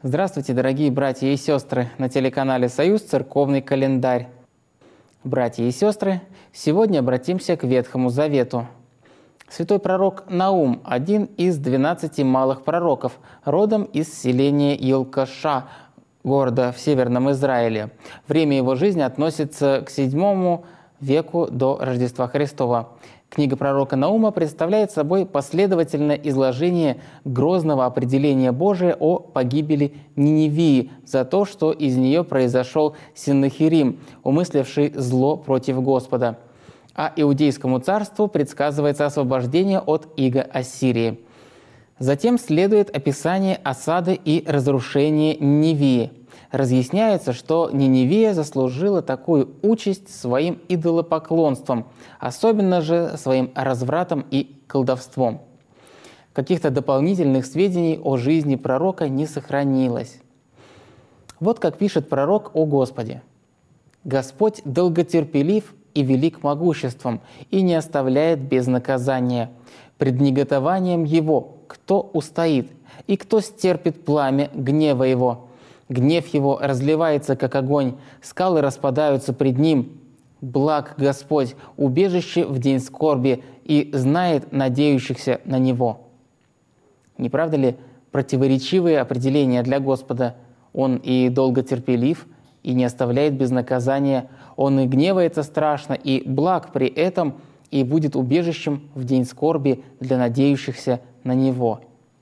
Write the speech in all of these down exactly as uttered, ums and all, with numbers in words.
Здравствуйте, дорогие братья и сестры! На телеканале «Союз» церковный календарь. Братья и сестры, сегодня обратимся к Ветхому Завету. Святой пророк Наум – один из двенадцати малых пророков, родом из селения Елкаша, города в Северном Израиле. Время его жизни относится к седьмому веку до Рождества Христова. Книга пророка Наума представляет собой последовательное изложение грозного определения Божия о погибели Ниневии за то, что из нее произошел Сеннахерим, умысливший зло против Господа. А Иудейскому царству предсказывается освобождение от ига Ассирии. Затем следует описание осады и разрушения Ниневии. Разъясняется, что Ниневия заслужила такую участь своим идолопоклонством, особенно же своим развратом и колдовством. Каких-то дополнительных сведений о жизни пророка не сохранилось. Вот как пишет пророк о Господе. «Господь долготерпелив и велик могуществом, и не оставляет без наказания. Пред неготованием Его кто устоит, и кто стерпит пламя гнева Его? Гнев Его разливается, как огонь, скалы распадаются пред Ним. Благ Господь, убежище в день скорби, и знает надеющихся на Него». Не правда ли противоречивые определения для Господа? Он и долготерпелив, и не оставляет без наказания. Он и гневается страшно, и благ при этом, и будет убежищем в день скорби для надеющихся на Него.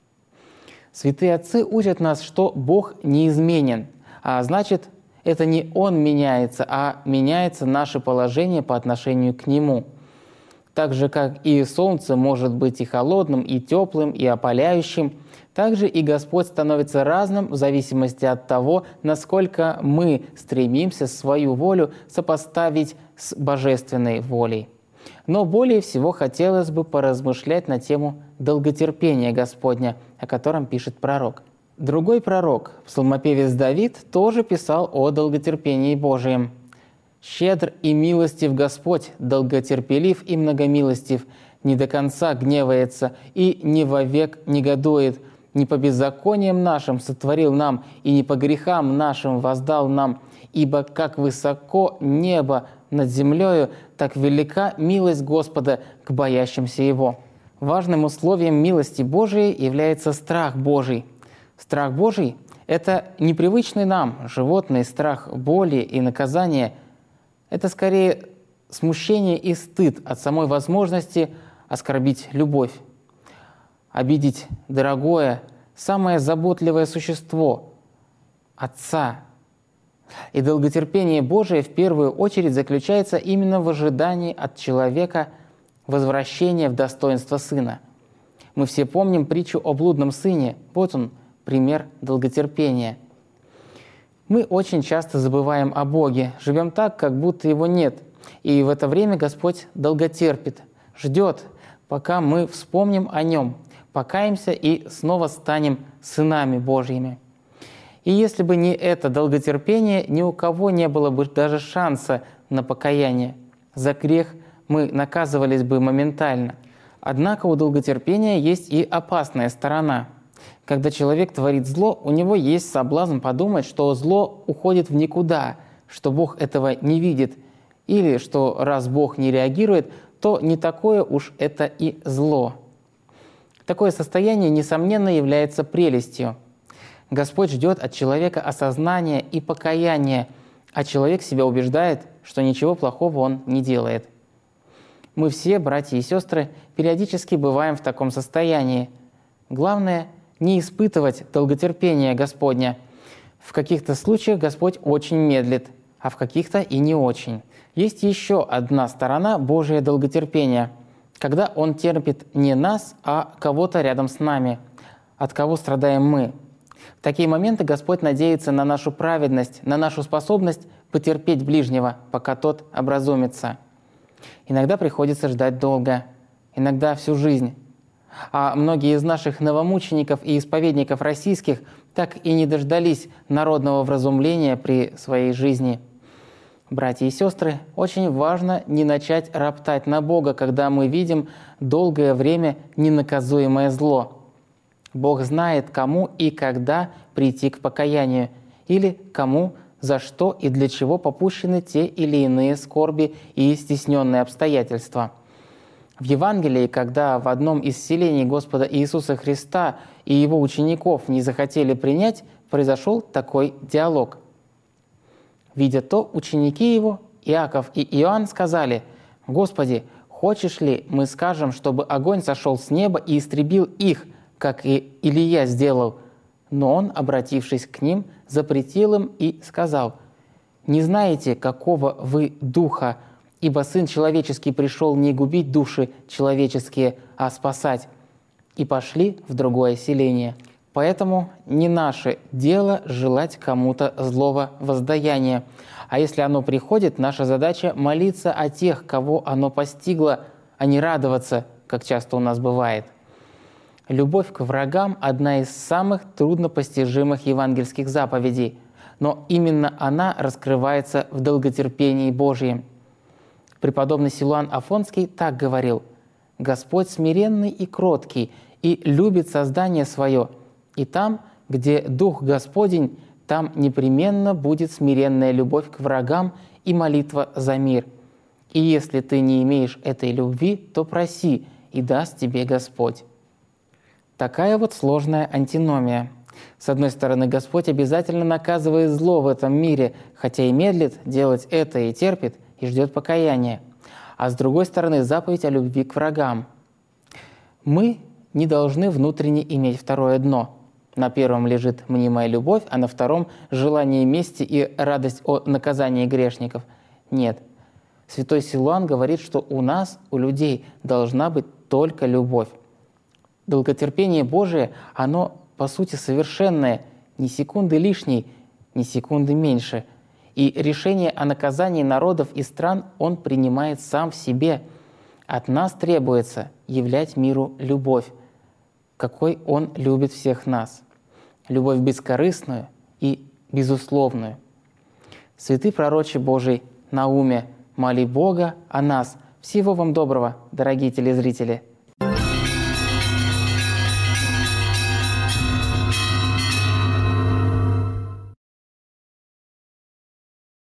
Святые отцы учат нас, что Бог неизменен, а значит, это не Он меняется, а меняется наше положение по отношению к Нему. Так же, как и солнце может быть и холодным, и теплым, и опаляющим, так же и Господь становится разным в зависимости от того, насколько мы стремимся свою волю сопоставить с божественной волей. Но более всего хотелось бы поразмышлять на тему долготерпения Господня, о котором пишет пророк. Другой пророк, псалмопевец Давид, тоже писал о долготерпении Божием. «Щедр и милостив Господь, долготерпелив и многомилостив, не до конца гневается и не вовек негодует, не по беззакониям нашим сотворил нам, и не по грехам нашим воздал нам, ибо как высоко небо над землею, так велика милость Господа к боящимся Его». Важным условием милости Божией является страх Божий. Страх Божий – это непривычный нам животный страх боли и наказания. Это скорее смущение и стыд от самой возможности оскорбить любовь, обидеть дорогое, самое заботливое существо – Отца. И долготерпение Божие в первую очередь заключается именно в ожидании от человека возвращения в достоинство Сына. Мы все помним притчу о блудном сыне. Вот он, пример долготерпения. Мы очень часто забываем о Боге, живем так, как будто Его нет. И в это время Господь долготерпит, ждет, пока мы вспомним о Нем, покаемся и снова станем сынами Божьими. И если бы не это долготерпение, ни у кого не было бы даже шанса на покаяние. За грех мы наказывались бы моментально. Однако у долготерпения есть и опасная сторона. Когда человек творит зло, у него есть соблазн подумать, что зло уходит в никуда, что Бог этого не видит, или что раз Бог не реагирует, то не такое уж это и зло. Такое состояние, несомненно, является прелестью. Господь ждет от человека осознания и покаяния, а человек себя убеждает, что ничего плохого он не делает. Мы все, братья и сестры, периодически бываем в таком состоянии. Главное – не испытывать долготерпения Господня. В каких-то случаях Господь очень медлит, а в каких-то и не очень. Есть еще одна сторона Божия долготерпения, когда Он терпит не нас, а кого-то рядом с нами, от кого страдаем мы. В такие моменты Господь надеется на нашу праведность, на нашу способность потерпеть ближнего, пока тот образумится. Иногда приходится ждать долго, иногда всю жизнь. А многие из наших новомучеников и исповедников российских так и не дождались народного вразумления при своей жизни. Братья и сестры, очень важно не начать роптать на Бога, когда мы видим долгое время ненаказуемое зло. Бог знает, кому и когда прийти к покаянию, или кому, за что и для чего попущены те или иные скорби и стесненные обстоятельства. В Евангелии, когда в одном из селений Господа Иисуса Христа и Его учеников не захотели принять, произошел такой диалог. Видя то, ученики Его, Иаков и Иоанн, сказали: «Господи, хочешь ли, мы скажем, чтобы огонь сошел с неба и истребил их, как и Илия сделал?» Но Он, обратившись к ним, запретил им и сказал: «Не знаете, какого вы духа, ибо Сын Человеческий пришел не губить души человеческие, а спасать». И пошли в другое селение. Поэтому не наше дело желать кому-то злого воздаяния. А если оно приходит, наша задача — молиться о тех, кого оно постигло, а не радоваться, как часто у нас бывает. Любовь к врагам – одна из самых труднопостижимых евангельских заповедей, но именно она раскрывается в долготерпении Божьем. Преподобный Силуан Афонский так говорил: «Господь смиренный и кроткий, и любит создание свое, и там, где Дух Господень, там непременно будет смиренная любовь к врагам и молитва за мир. И если ты не имеешь этой любви, то проси, и даст тебе Господь». Такая вот сложная антиномия. С одной стороны, Господь обязательно наказывает зло в этом мире, хотя и медлит делать это и терпит, и ждет покаяния. А с другой стороны, заповедь о любви к врагам. Мы не должны внутренне иметь второе дно. На первом лежит мнимая любовь, а на втором – желание мести и радость о наказании грешников. Нет. Святой Силуан говорит, что у нас, у людей, должна быть только любовь. Долготерпение Божие, оно, по сути, совершенное, ни секунды лишней, ни секунды меньше. И решение о наказании народов и стран Он принимает сам в себе. От нас требуется являть миру любовь, какой Он любит всех нас. Любовь бескорыстную и безусловную. Святый пророче Божий Науме, моли Бога о нас. Всего вам доброго, дорогие телезрители!